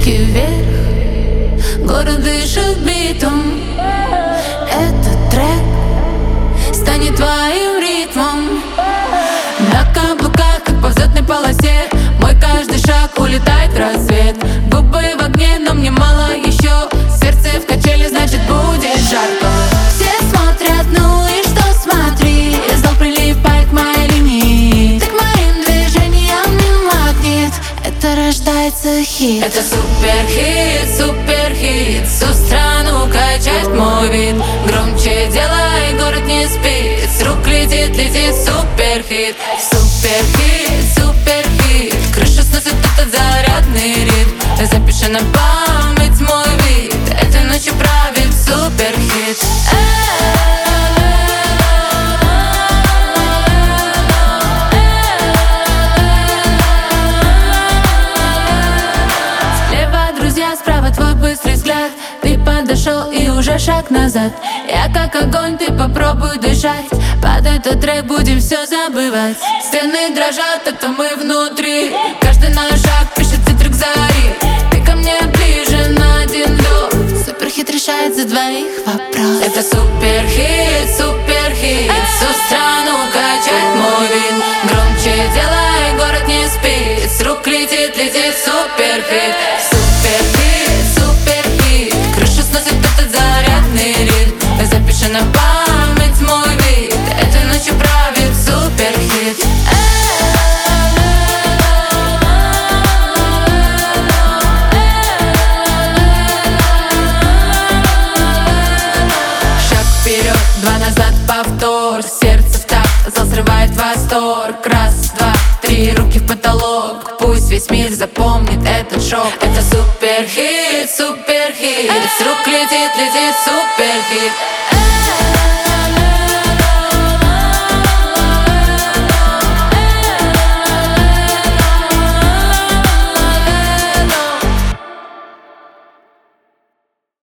Руки вверх, город дышит битом. Этот трек станет твоим ритмом. На каблуках, как по взлетной полосе, мой каждый шаг улетает в рассвет. Губы в огне, но мне мало еще. Сердце в качели, значит будет жарко. Все смотрят, ну и что, смотри. Зал прилипает к моей линии. Ты к моим движениям не магнит. Это рождается хит. Это суперхит, суперхит. Всю страну качает мой вид. Громче делай, город не спит. С рук летит, летит суперхит. Суперхит, суперхит. Крышу сносит этот зарядный ритм. Запиши на память мой вид. Этой ночью правит суперхит. Слева друзья, справа твой быстрый взгляд. Ты подошел и уже шаг назад. Я как огонь, ты попробуй дышать. Под этот трек будем все забывать. Стены дрожат, это мы внутри. Каждый наш шаг пишет цифры к зари. Ты ко мне ближе на один вдох. Суперхит решает за двоих вопрос. Это суперхит, суперхит. Всю страну качает мой вид. Громче делай, город не спит. С рук летит, летит суперхит. Суперхит, суперхит. Крышу сносит этот зарядный ритм. Запиши на память мой вид. Этой ночью правит суперхит. Шаг вперед, два назад, повтор. Сердце в такт, зал срывает восторг. Раз, два, три, руки в потолок. Пусть весь мир запомнит этот шок. Это суперхит, суперхит. С рук летит, летит суперхит.